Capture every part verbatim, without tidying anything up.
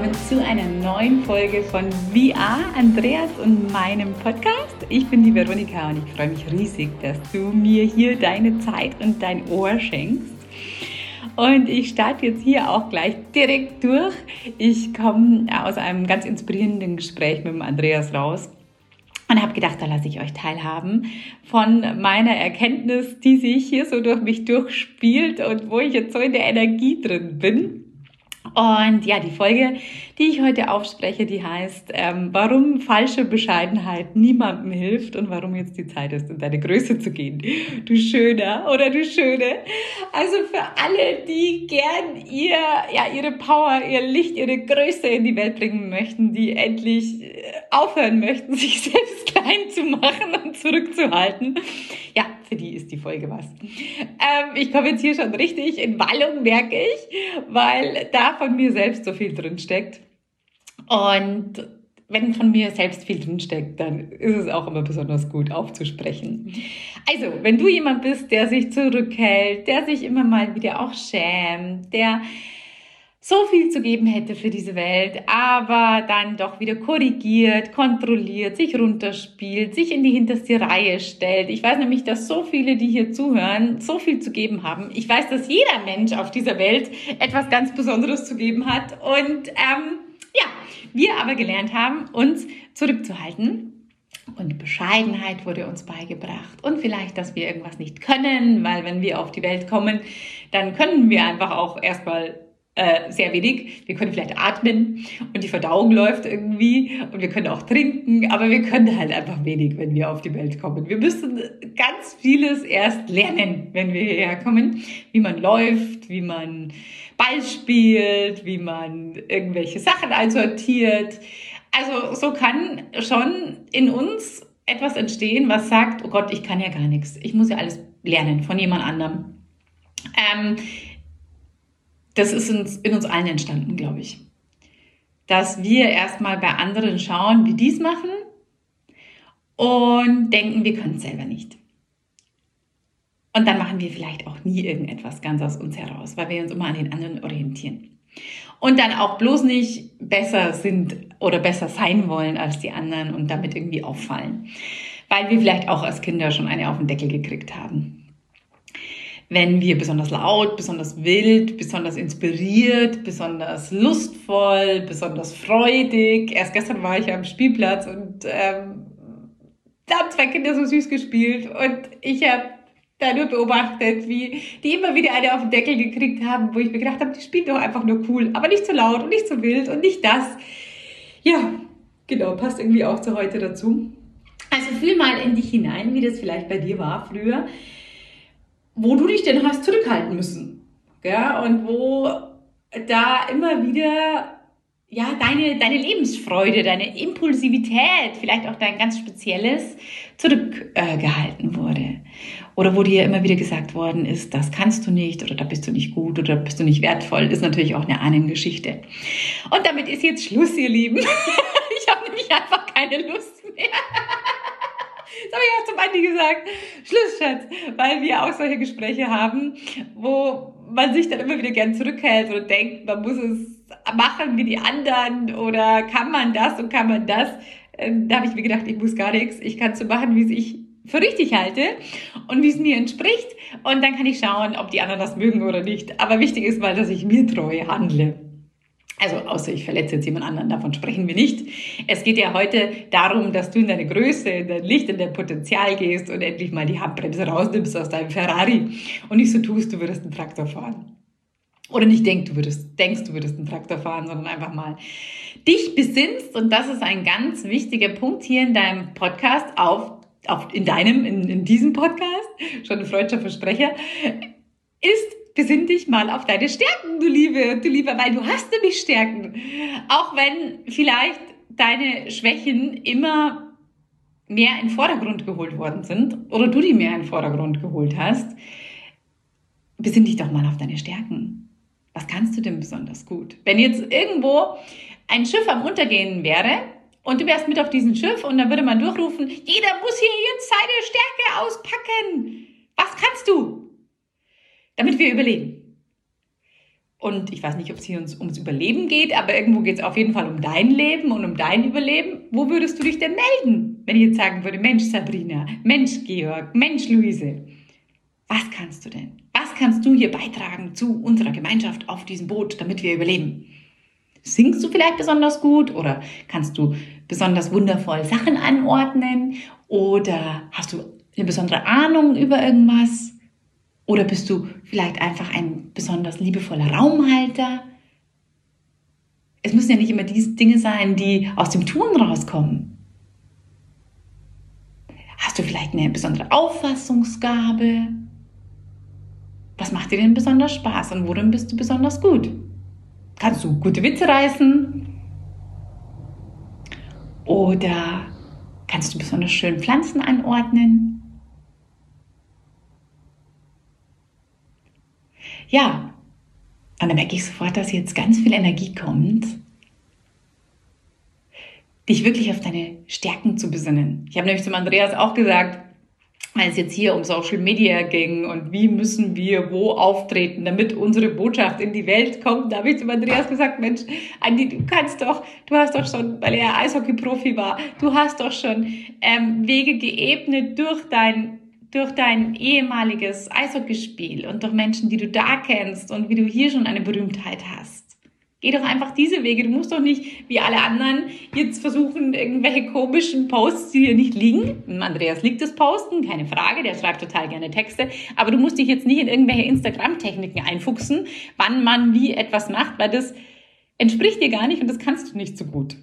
willkommen zu einer neuen Folge von V R, Andreas und meinem Podcast. Ich bin die Veronika und ich freue mich riesig, dass du mir hier deine Zeit und dein Ohr schenkst. Und ich starte jetzt hier auch gleich direkt durch. Ich komme aus einem ganz inspirierenden Gespräch mit dem Andreas raus und habe gedacht, da lasse ich euch teilhaben von meiner Erkenntnis, die sich hier so durch mich durchspielt und wo ich jetzt so in der Energie drin bin. Und ja, die Folge, die ich heute aufspreche, die heißt, ähm, warum falsche Bescheidenheit niemandem hilft und warum jetzt die Zeit ist, in deine Größe zu gehen. Du Schöner oder du Schöne. Also für alle, die gern ihr, ja, ihre Power, ihr Licht, ihre Größe in die Welt bringen möchten, die endlich aufhören möchten, sich selbst klein zu machen und zurückzuhalten. Ja, für die ist die Folge was. Ähm, ich komme jetzt hier schon richtig in Wallung, merke ich, weil da von mir selbst so viel drin steckt. Und wenn von mir selbst viel drin steckt, dann ist es auch immer besonders gut aufzusprechen. Also, wenn du jemand bist, der sich zurückhält, der sich immer mal wieder auch schämt, der so viel zu geben hätte für diese Welt, aber dann doch wieder korrigiert, kontrolliert, sich runterspielt, sich in die hinterste Reihe stellt. Ich weiß nämlich, dass so viele, die hier zuhören, so viel zu geben haben. Ich weiß, dass jeder Mensch auf dieser Welt etwas ganz Besonderes zu geben hat. Und ähm, ja, wir aber gelernt haben, uns zurückzuhalten. Und Bescheidenheit wurde uns beigebracht. Und vielleicht, dass wir irgendwas nicht können, weil wenn wir auf die Welt kommen, dann können wir einfach auch erstmal Äh, sehr wenig. Wir können vielleicht atmen und die Verdauung läuft irgendwie und wir können auch trinken, aber wir können halt einfach wenig, wenn wir auf die Welt kommen. Wir müssen ganz vieles erst lernen, wenn wir hierher kommen, wie man läuft, wie man Ball spielt, wie man irgendwelche Sachen einsortiert. Also so kann schon in uns etwas entstehen, was sagt, oh Gott, ich kann ja gar nichts. Ich muss ja alles lernen von jemand anderem. Ähm, Das ist in uns allen entstanden, glaube ich. Dass wir erstmal bei anderen schauen, wie die es machen und denken, wir können es selber nicht. Und dann machen wir vielleicht auch nie irgendetwas ganz aus uns heraus, weil wir uns immer an den anderen orientieren. Und dann auch bloß nicht besser sind oder besser sein wollen als die anderen und damit irgendwie auffallen. Weil wir vielleicht auch als Kinder schon eine auf den Deckel gekriegt haben. Wenn wir besonders laut, besonders wild, besonders inspiriert, besonders lustvoll, besonders freudig. Erst gestern war ich am Spielplatz und ähm, da haben zwei Kinder so süß gespielt und ich habe da nur beobachtet, wie die immer wieder eine auf den Deckel gekriegt haben, wo ich mir gedacht habe, die spielen doch einfach nur cool, aber nicht so laut und nicht so wild und nicht das. Ja, genau, passt irgendwie auch zu heute dazu. Also fühl mal in dich hinein, wie das vielleicht bei dir war früher, wo du dich denn hast zurückhalten müssen, ja, und wo da immer wieder, ja, deine, deine Lebensfreude, deine Impulsivität, vielleicht auch dein ganz Spezielles zurückgehalten äh, wurde. Oder wo dir immer wieder gesagt worden ist, das kannst du nicht oder da bist du nicht gut oder da bist du nicht wertvoll, ist natürlich auch eine Ahnengeschichte. Und damit ist jetzt Schluss, ihr Lieben. Ich habe nämlich einfach keine Lust mehr. Das habe ich auch zum Andi gesagt. Schluss, Schatz. Weil wir auch solche Gespräche haben, wo man sich dann immer wieder gern zurückhält oder denkt, man muss es machen wie die anderen oder kann man das und kann man das. Da habe ich mir gedacht, ich muss gar nichts. Ich kann es so machen, wie es ich für richtig halte und wie es mir entspricht. Und dann kann ich schauen, ob die anderen das mögen oder nicht. Aber wichtig ist mal, dass ich mir treu handle. Also außer ich verletze jetzt jemand anderen, davon sprechen wir nicht. Es geht ja heute darum, dass du in deine Größe, in dein Licht, in dein Potenzial gehst und endlich mal die Handbremse rausnimmst aus deinem Ferrari und nicht so tust, du würdest einen Traktor fahren. Oder nicht denkst, du würdest, denkst, du würdest einen Traktor fahren, sondern einfach mal dich besinnst. Und das ist ein ganz wichtiger Punkt hier in deinem Podcast, auf, auf in deinem, in, in diesem Podcast, schon ein freudscher Versprecher, ist, besinn dich mal auf deine Stärken, du Liebe und du Lieber, weil du hast nämlich Stärken. Auch wenn vielleicht deine Schwächen immer mehr in den Vordergrund geholt worden sind oder du die mehr in den Vordergrund geholt hast, besinn dich doch mal auf deine Stärken. Was kannst du denn besonders gut? Wenn jetzt irgendwo ein Schiff am Untergehen wäre und du wärst mit auf diesem Schiff und dann würde man durchrufen, jeder muss hier jetzt seine Stärke auspacken. Was kannst du? Damit wir überleben. Und ich weiß nicht, ob es hier ums, ums Überleben geht, aber irgendwo geht es auf jeden Fall um dein Leben und um dein Überleben. Wo würdest du dich denn melden, wenn ich jetzt sagen würde, Mensch Sabrina, Mensch Georg, Mensch Luise, was kannst du denn? Was kannst du hier beitragen zu unserer Gemeinschaft auf diesem Boot, damit wir überleben? Singst du vielleicht besonders gut oder kannst du besonders wundervoll Sachen anordnen oder hast du eine besondere Ahnung über irgendwas? Oder bist du vielleicht einfach ein besonders liebevoller Raumhalter? Es müssen ja nicht immer diese Dinge sein, die aus dem Tun rauskommen. Hast du vielleicht eine besondere Auffassungsgabe? Was macht dir denn besonders Spaß und worin bist du besonders gut? Kannst du gute Witze reißen? Oder kannst du besonders schön Pflanzen anordnen? Ja, und dann merke ich sofort, dass jetzt ganz viel Energie kommt, dich wirklich auf deine Stärken zu besinnen. Ich habe nämlich zum Andreas auch gesagt, als es jetzt hier um Social Media ging und wie müssen wir wo auftreten, damit unsere Botschaft in die Welt kommt, da habe ich zum Andreas gesagt, Mensch, Andi, du kannst doch, du hast doch schon, weil er Eishockey-Profi war, du hast doch schon ähm, Wege geebnet durch dein durch dein ehemaliges Eishockeyspiel und durch Menschen, die du da kennst und wie du hier schon eine Berühmtheit hast. Geh doch einfach diese Wege. Du musst doch nicht, wie alle anderen, jetzt versuchen, irgendwelche komischen Posts, die dir nicht liegen. Andreas liegt das Posten, keine Frage, der schreibt total gerne Texte. Aber du musst dich jetzt nicht in irgendwelche Instagram-Techniken einfuchsen, wann man wie etwas macht, weil das entspricht dir gar nicht und das kannst du nicht so gut.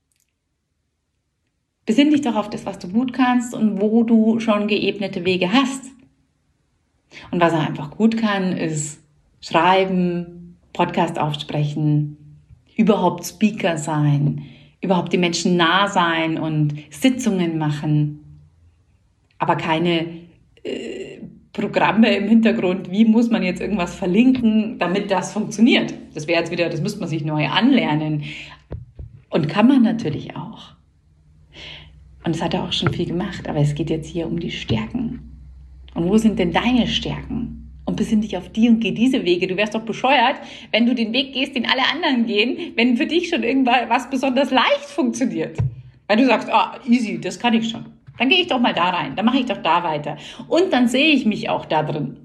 Besinn dich doch auf das, was du gut kannst und wo du schon geebnete Wege hast. Und was er einfach gut kann, ist schreiben, Podcast aufsprechen, überhaupt Speaker sein, überhaupt den Menschen nah sein und Sitzungen machen. Aber keine äh, Programme im Hintergrund, wie muss man jetzt irgendwas verlinken, damit das funktioniert. Das wäre jetzt wieder, das müsste man sich neu anlernen. Und kann man natürlich auch. Und das hat er auch schon viel gemacht, aber es geht jetzt hier um die Stärken. Und wo sind denn deine Stärken? Und besinn dich auf die und geh diese Wege. Du wärst doch bescheuert, wenn du den Weg gehst, den alle anderen gehen, wenn für dich schon irgendwas besonders leicht funktioniert. Weil du sagst, ah, easy, das kann ich schon. Dann gehe ich doch mal da rein, dann mache ich doch da weiter. Und dann sehe ich mich auch da drin.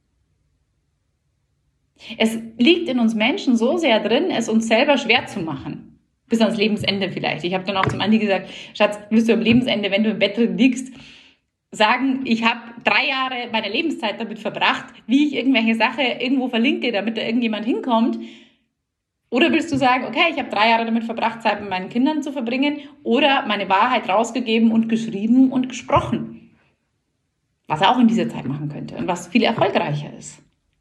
Es liegt in uns Menschen so sehr drin, es uns selber schwer zu machen. Bis ans Lebensende vielleicht. Ich habe dann auch zum Andi gesagt, Schatz, wirst du am Lebensende, wenn du im Bett drin liegst, sagen, ich habe drei Jahre meiner Lebenszeit damit verbracht, wie ich irgendwelche Sache irgendwo verlinke, damit da irgendjemand hinkommt. Oder willst du sagen, okay, ich habe drei Jahre damit verbracht, Zeit mit meinen Kindern zu verbringen oder meine Wahrheit rausgegeben und geschrieben und gesprochen. Was er auch in dieser Zeit machen könnte und was viel erfolgreicher ist.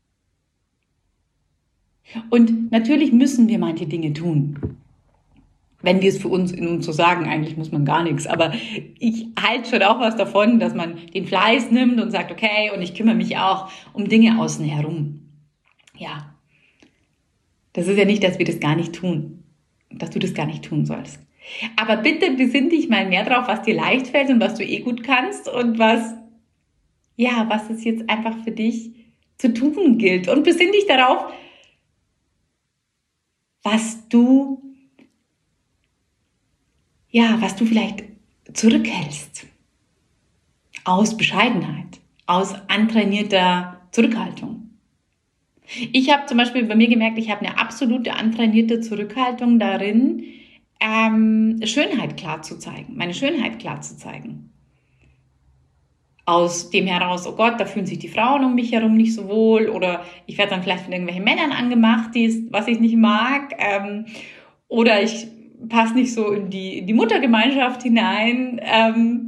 Und natürlich müssen wir manche Dinge tun. Wenn wir es für uns in uns so sagen, eigentlich muss man gar nichts. Aber ich halte schon auch was davon, dass man den Fleiß nimmt und sagt, okay, und ich kümmere mich auch um Dinge außen herum. Ja, das ist ja nicht, dass wir das gar nicht tun, dass du das gar nicht tun sollst. Aber bitte besinn dich mal mehr drauf, was dir leicht fällt und was du eh gut kannst und was, ja, was es jetzt einfach für dich zu tun gilt. Und besinn dich darauf, was du Ja, was du vielleicht zurückhältst. Aus Bescheidenheit, aus antrainierter Zurückhaltung. Ich habe zum Beispiel bei mir gemerkt, ich habe eine absolute antrainierte Zurückhaltung darin, ähm, Schönheit klar zu zeigen, meine Schönheit klar zu zeigen. Aus dem heraus, oh Gott, da fühlen sich die Frauen um mich herum nicht so wohl oder ich werde dann vielleicht von irgendwelchen Männern angemacht, die, was ich nicht mag, ähm, oder ich passt nicht so in die, in die Muttergemeinschaft hinein. Ähm,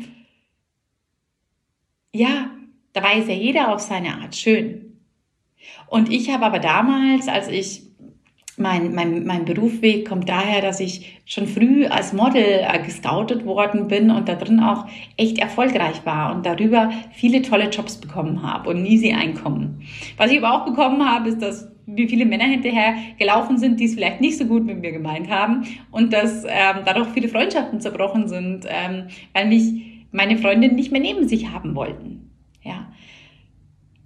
ja, dabei ist ja jeder auf seine Art schön. Und ich habe aber damals, als ich, mein, mein, mein Berufsweg kommt daher, dass ich schon früh als Model äh, gescoutet worden bin und da drin auch echt erfolgreich war und darüber viele tolle Jobs bekommen habe und ein easy Einkommen. Was ich aber auch bekommen habe, ist, dass wie viele Männer hinterher gelaufen sind, die es vielleicht nicht so gut mit mir gemeint haben und dass ähm, dadurch viele Freundschaften zerbrochen sind, ähm, weil mich meine Freundinnen nicht mehr neben sich haben wollten. Ja.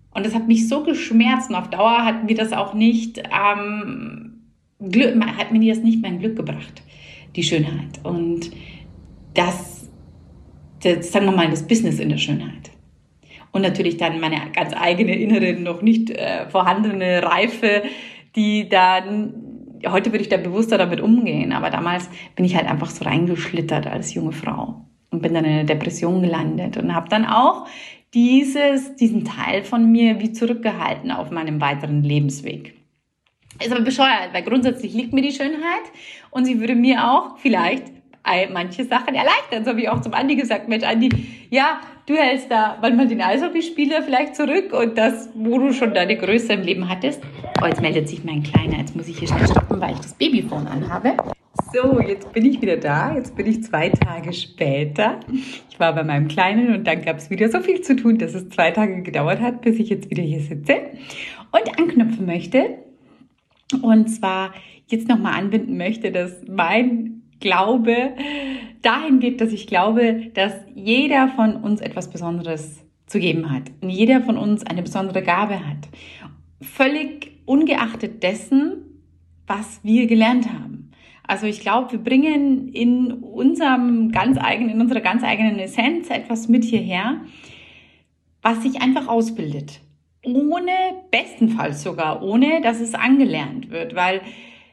Und das hat mich so geschmerzt und auf Dauer hat mir das auch nicht, ähm, Glück, hat mir das nicht mein Glück gebracht, die Schönheit. Und das, das, sagen wir mal, das Business in der Schönheit. Und natürlich dann meine ganz eigene innere, noch nicht äh, vorhandene Reife, die dann, heute würde ich da bewusster damit umgehen, aber damals bin ich halt einfach so reingeschlittert als junge Frau und bin dann in eine Depression gelandet und habe dann auch dieses, diesen Teil von mir wie zurückgehalten auf meinem weiteren Lebensweg. Ist aber bescheuert, weil grundsätzlich liegt mir die Schönheit und sie würde mir auch vielleicht manche Sachen erleichtern. So habe ich auch zum Andi gesagt, Mensch Andi, ja, du hältst da manchmal den Eishockeyspieler vielleicht zurück und das, wo du schon deine Größe im Leben hattest. Oh, jetzt meldet sich mein Kleiner, jetzt muss ich hier schnell stoppen, weil ich das Babyphone anhabe. So, jetzt bin ich wieder da, jetzt bin ich zwei Tage später. Ich war bei meinem Kleinen und dann gab es wieder so viel zu tun, dass es zwei Tage gedauert hat, bis ich jetzt wieder hier sitze und anknüpfen möchte. Und zwar jetzt nochmal anbinden möchte, dass mein Glaube dahin geht, dass ich glaube, dass jeder von uns etwas Besonderes zu geben hat. Und jeder von uns eine besondere Gabe hat. Völlig ungeachtet dessen, was wir gelernt haben. Also ich glaube, wir bringen in unserem ganz eigenen, in unserer ganz eigenen Essenz etwas mit hierher, was sich einfach ausbildet. Ohne, bestenfalls sogar, ohne, dass es angelernt wird, weil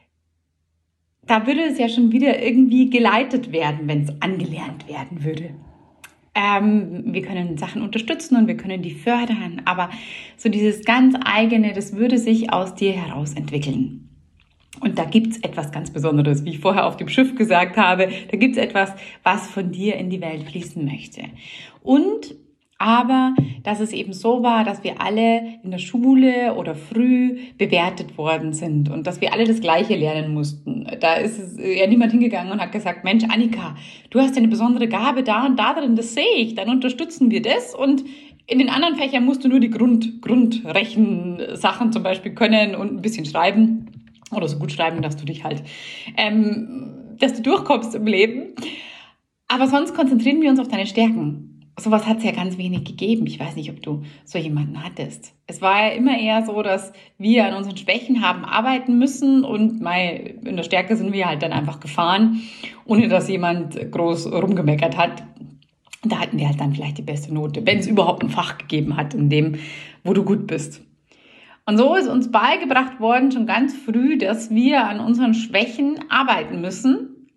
da würde es ja schon wieder irgendwie geleitet werden, wenn es angelernt werden würde. Ähm, wir können Sachen unterstützen und wir können die fördern, aber so dieses ganz eigene, das würde sich aus dir heraus entwickeln. Und da gibt es etwas ganz Besonderes, wie ich vorher auf dem Schiff gesagt habe, da gibt es etwas, was von dir in die Welt fließen möchte. Und aber dass es eben so war, dass wir alle in der Schule oder früh bewertet worden sind und dass wir alle das Gleiche lernen mussten. Da ist ja niemand hingegangen und hat gesagt, Mensch, Annika, du hast eine besondere Gabe da und da drin, das sehe ich, dann unterstützen wir das und in den anderen Fächern musst du nur die Grund, Grundrechensachen zum Beispiel können und ein bisschen schreiben oder so gut schreiben, dass du dich halt, ähm, dass du durchkommst im Leben. Aber sonst konzentrieren wir uns auf deine Stärken. Sowas hat es ja ganz wenig gegeben. Ich weiß nicht, ob du so jemanden hattest. Es war ja immer eher so, dass wir an unseren Schwächen haben arbeiten müssen und mei, in der Stärke sind wir halt dann einfach gefahren, ohne dass jemand groß rumgemeckert hat. Da hatten wir halt dann vielleicht die beste Note, wenn es überhaupt ein Fach gegeben hat, in dem, wo du gut bist. Und so ist uns beigebracht worden, schon ganz früh, dass wir an unseren Schwächen arbeiten müssen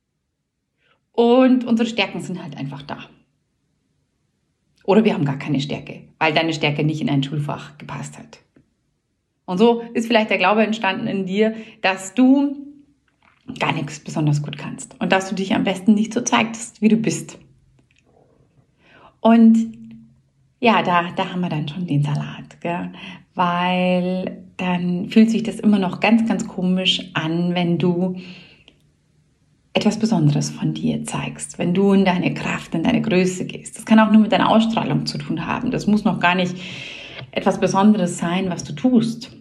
und unsere Stärken sind halt einfach da. Oder wir haben gar keine Stärke, weil deine Stärke nicht in ein Schulfach gepasst hat. Und so ist vielleicht der Glaube entstanden in dir, dass du gar nichts besonders gut kannst und dass du dich am besten nicht so zeigst, wie du bist. Und ja, da, da haben wir dann schon den Salat, gell? Weil dann fühlt sich das immer noch ganz, ganz komisch an, wenn du etwas Besonderes von dir zeigst, wenn du in deine Kraft, in deine Größe gehst. Das kann auch nur mit deiner Ausstrahlung zu tun haben. Das muss noch gar nicht etwas Besonderes sein, was du tust.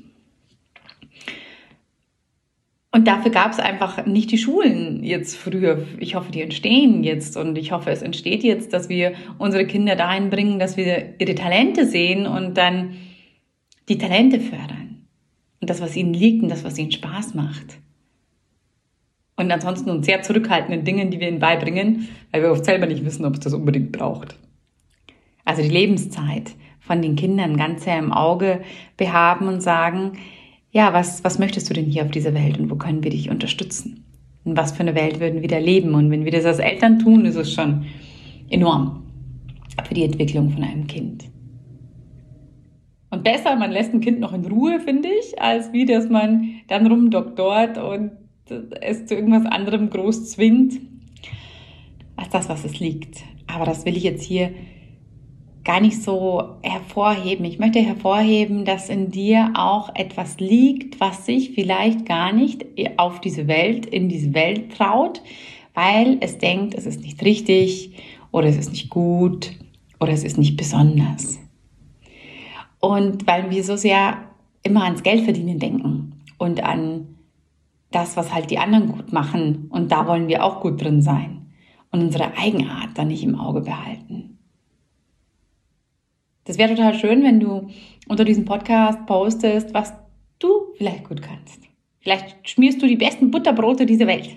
Und dafür gab es einfach nicht die Schulen jetzt früher. Ich hoffe, die entstehen jetzt und ich hoffe, es entsteht jetzt, dass wir unsere Kinder dahin bringen, dass wir ihre Talente sehen und dann die Talente fördern. Und das, was ihnen liegt und das, was ihnen Spaß macht. Und ansonsten uns sehr zurückhaltenden Dingen, die wir ihnen beibringen, weil wir oft selber nicht wissen, ob es das unbedingt braucht. Also die Lebenszeit von den Kindern ganz sehr im Auge behaben und sagen, ja, was, was möchtest du denn hier auf dieser Welt und wo können wir dich unterstützen? Und was für eine Welt würden wir da leben? Und wenn wir das als Eltern tun, ist es schon enorm für die Entwicklung von einem Kind. Und besser, man lässt ein Kind noch in Ruhe, finde ich, als wie, dass man dann rumdoktort und es zu irgendwas anderem groß zwingt, als das, was es liegt. Aber das will ich jetzt hier gar nicht so hervorheben. Ich möchte hervorheben, dass in dir auch etwas liegt, was sich vielleicht gar nicht auf diese Welt, in diese Welt traut, weil es denkt, es ist nicht richtig oder es ist nicht gut oder es ist nicht besonders. Und weil wir so sehr immer ans Geldverdienen denken und an das, was halt die anderen gut machen. Und da wollen wir auch gut drin sein und unsere Eigenart dann nicht im Auge behalten. Das wäre total schön, wenn du unter diesem Podcast postest, was du vielleicht gut kannst. Vielleicht schmierst du die besten Butterbrote dieser Welt.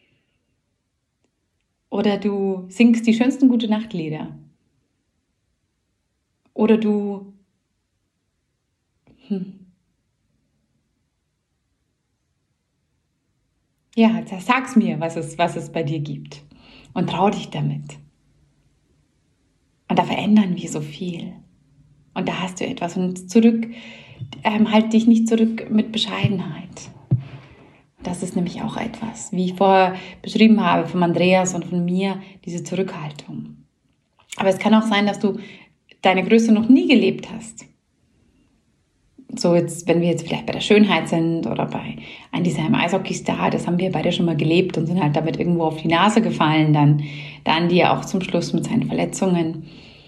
Oder du singst die schönsten Gute-Nacht-Lieder. Oder du hm, ja, sag's mir, was es, was es bei dir gibt. Und trau dich damit. Und da verändern wir so viel. Und da hast du etwas. Und zurück, ähm, halt dich nicht zurück mit Bescheidenheit. Das ist nämlich auch etwas, wie ich vorher beschrieben habe, von Andreas und von mir, diese Zurückhaltung. Aber es kann auch sein, dass du deine Größe noch nie gelebt hast. So jetzt, wenn wir jetzt vielleicht bei der Schönheit sind oder bei einem dieser im Eishockey-Star, das haben wir beide schon mal gelebt und sind halt damit irgendwo auf die Nase gefallen, dann, dann die ja auch zum Schluss mit seinen Verletzungen.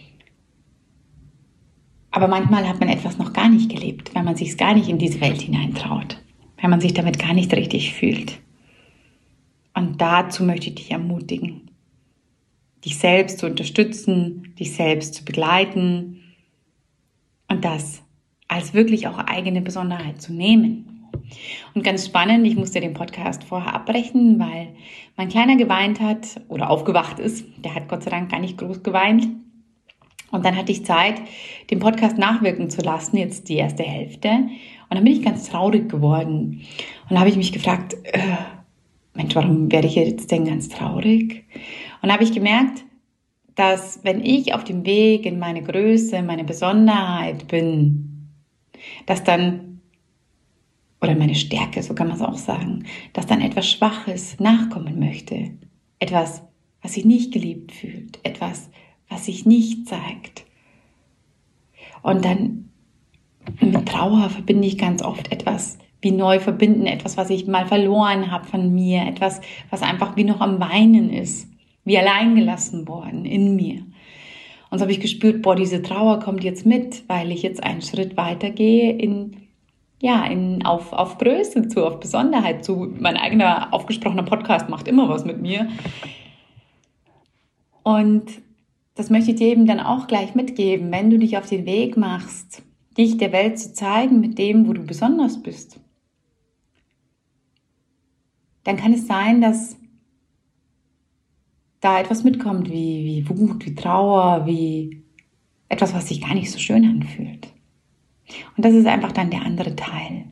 Aber manchmal hat man etwas noch gar nicht gelebt, weil man sich gar nicht in diese Welt hineintraut, weil man sich damit gar nicht richtig fühlt. Und dazu möchte ich dich ermutigen, dich selbst zu unterstützen, dich selbst zu begleiten und das als wirklich auch eigene Besonderheit zu nehmen. Und ganz spannend, ich musste den Podcast vorher abbrechen, weil mein Kleiner geweint hat oder aufgewacht ist. Der hat Gott sei Dank gar nicht groß geweint. Und dann hatte ich Zeit, den Podcast nachwirken zu lassen, jetzt die erste Hälfte. Und dann bin ich ganz traurig geworden. Und dann habe ich mich gefragt, äh, Mensch, warum werde ich jetzt denn ganz traurig? Und dann habe ich gemerkt, dass wenn ich auf dem Weg in meine Größe, meine Besonderheit bin, dass dann, oder meine Stärke, so kann man es auch sagen, dass dann etwas Schwaches nachkommen möchte. Etwas, was sich nicht geliebt fühlt. Etwas, was sich nicht zeigt. Und dann mit Trauer verbinde ich ganz oft etwas wie neu verbinden, etwas, was ich mal verloren habe von mir, etwas, was einfach wie noch am Weinen ist, wie allein gelassen worden in mir. Und so habe ich gespürt, boah, diese Trauer kommt jetzt mit, weil ich jetzt einen Schritt weitergehe in, ja, in, auf, auf Größe zu, auf Besonderheit zu. Mein eigener aufgesprochener Podcast macht immer was mit mir. Und das möchte ich dir eben dann auch gleich mitgeben, wenn du dich auf den Weg machst, dich der Welt zu zeigen mit dem, wo du besonders bist. Dann kann es sein, dass da etwas mitkommt wie, wie Wut, wie Trauer, wie etwas, was sich gar nicht so schön anfühlt. Und das ist einfach dann der andere Teil.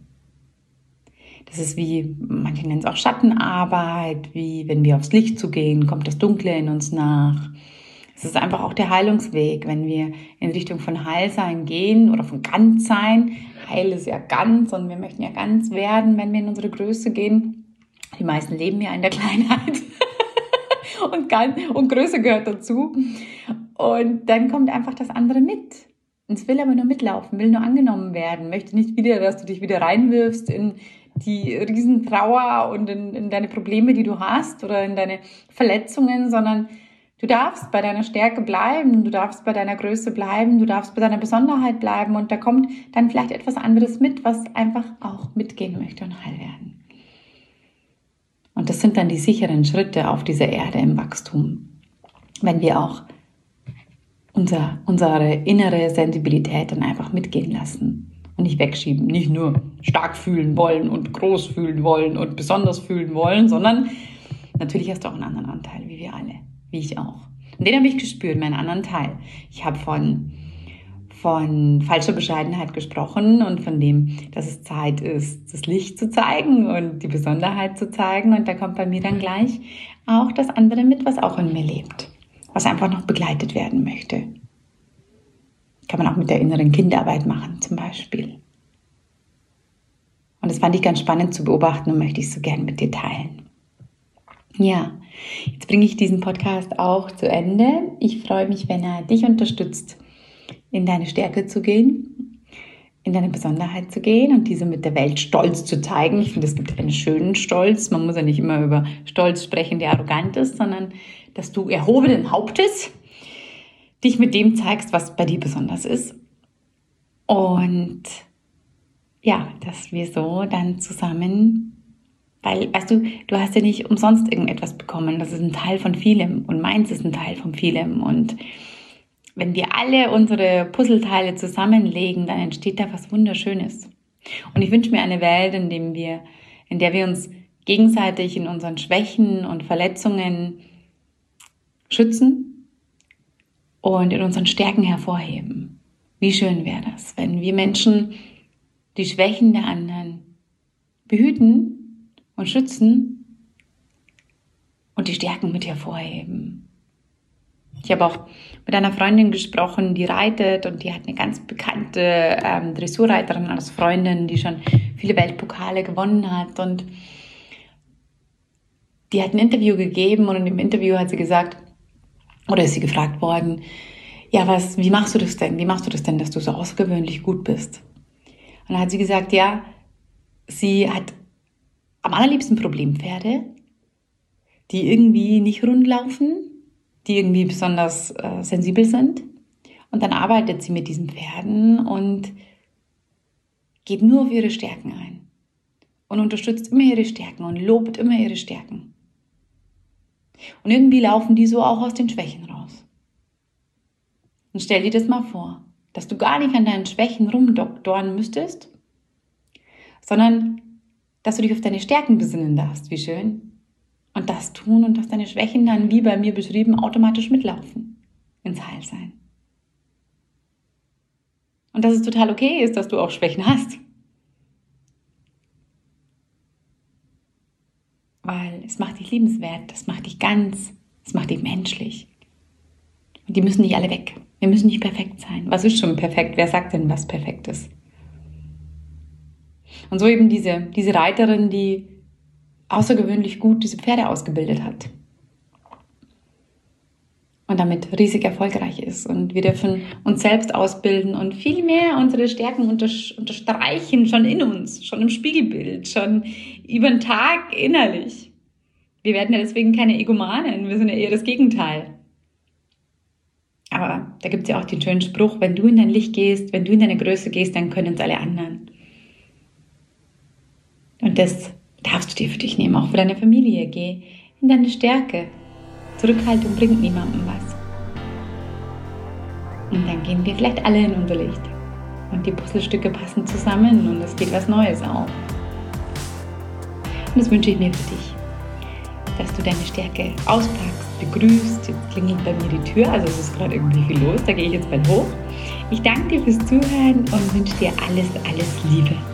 Das ist wie, manche nennen es auch Schattenarbeit, wie wenn wir aufs Licht zugehen, kommt das Dunkle in uns nach. Es ist einfach auch der Heilungsweg, wenn wir in Richtung von Heilsein gehen oder von Ganzsein. Heil ist ja ganz und wir möchten ja ganz werden, wenn wir in unsere Größe gehen. Die meisten leben ja in der Kleinheit. Und, ganz, und Größe gehört dazu. Und dann kommt einfach das andere mit. Und es will aber nur mitlaufen, will nur angenommen werden. Möchte nicht wieder, dass du dich wieder reinwirfst in die Riesentrauer und in, in deine Probleme, die du hast oder in deine Verletzungen, sondern du darfst bei deiner Stärke bleiben, du darfst bei deiner Größe bleiben, du darfst bei deiner Besonderheit bleiben und da kommt dann vielleicht etwas anderes mit, was einfach auch mitgehen möchte und heil werden. Und das sind dann die sicheren Schritte auf dieser Erde im Wachstum, wenn wir auch unser, unsere innere Sensibilität dann einfach mitgehen lassen und nicht wegschieben, nicht nur stark fühlen wollen und groß fühlen wollen und besonders fühlen wollen, sondern natürlich hast du auch einen anderen Anteil, wie wir alle, wie ich auch. Und den habe ich gespürt, meinen anderen Teil. Ich habe von von falscher Bescheidenheit gesprochen und von dem, dass es Zeit ist, das Licht zu zeigen und die Besonderheit zu zeigen. Und da kommt bei mir dann gleich auch das andere mit, was auch in mir lebt, was einfach noch begleitet werden möchte. Kann man auch mit der inneren Kindarbeit machen zum Beispiel. Und das fand ich ganz spannend zu beobachten und möchte ich so gern mit dir teilen. Ja, jetzt bringe ich diesen Podcast auch zu Ende. Ich freue mich, wenn er dich unterstützt, in deine Stärke zu gehen, in deine Besonderheit zu gehen und diese mit der Welt stolz zu zeigen. Ich finde, es gibt einen schönen Stolz. Man muss ja nicht immer über Stolz sprechen, der arrogant ist, sondern dass du erhobenen Hauptes dich mit dem zeigst, was bei dir besonders ist. Und ja, dass wir so dann zusammen, weil, weißt du, du hast ja nicht umsonst irgendetwas bekommen. Das ist ein Teil von vielem und meins ist ein Teil von vielem und wenn wir alle unsere Puzzleteile zusammenlegen, dann entsteht da was Wunderschönes. Und ich wünsche mir eine Welt, in der wir, in der wir uns gegenseitig in unseren Schwächen und Verletzungen schützen und in unseren Stärken hervorheben. Wie schön wäre das, wenn wir Menschen die Schwächen der anderen behüten und schützen und die Stärken mit hervorheben. Ich habe auch mit einer Freundin gesprochen, die reitet, und die hat eine ganz bekannte ähm, Dressurreiterin als Freundin, die schon viele Weltpokale gewonnen hat, und die hat ein Interview gegeben, und in dem Interview hat sie gesagt, oder ist sie gefragt worden, ja, was, wie machst du das denn? Wie machst du das denn, dass du so außergewöhnlich gut bist? Und dann hat sie gesagt, ja, sie hat am allerliebsten Problempferde, die irgendwie nicht rund laufen, die irgendwie besonders äh, sensibel sind. Und dann arbeitet sie mit diesen Pferden und geht nur auf ihre Stärken ein und unterstützt immer ihre Stärken und lobt immer ihre Stärken. Und irgendwie laufen die so auch aus den Schwächen raus. Und stell dir das mal vor, dass du gar nicht an deinen Schwächen rumdoktoren müsstest, sondern dass du dich auf deine Stärken besinnen darfst. Wie schön. Und das tun und dass deine Schwächen dann, wie bei mir beschrieben, automatisch mitlaufen ins Heilsein. Und dass es total okay ist, dass du auch Schwächen hast. Weil es macht dich liebenswert, das macht dich ganz, es macht dich menschlich. Und die müssen nicht alle weg. Wir müssen nicht perfekt sein. Was ist schon perfekt? Wer sagt denn, was perfekt ist? Und so eben diese, diese Reiterin, die außergewöhnlich gut diese Pferde ausgebildet hat. Und damit riesig erfolgreich ist. Und wir dürfen uns selbst ausbilden und viel mehr unsere Stärken unterstreichen, schon in uns, schon im Spiegelbild, schon über den Tag innerlich. Wir werden ja deswegen keine Egomanen, wir sind ja eher das Gegenteil. Aber da gibt es ja auch den schönen Spruch, wenn du in dein Licht gehst, wenn du in deine Größe gehst, dann können es alle anderen. Und das darfst du dir für dich nehmen, auch für deine Familie. Geh in deine Stärke. Zurückhaltung bringt niemandem was. Und dann gehen wir vielleicht alle in unser Licht. Und die Puzzlestücke passen zusammen und es geht was Neues auf. Und das wünsche ich mir für dich, dass du deine Stärke auspackst, begrüßt. Jetzt klingelt bei mir die Tür, also es ist gerade irgendwie viel los, da gehe ich jetzt bald hoch. Ich danke dir fürs Zuhören und wünsche dir alles, alles Liebe.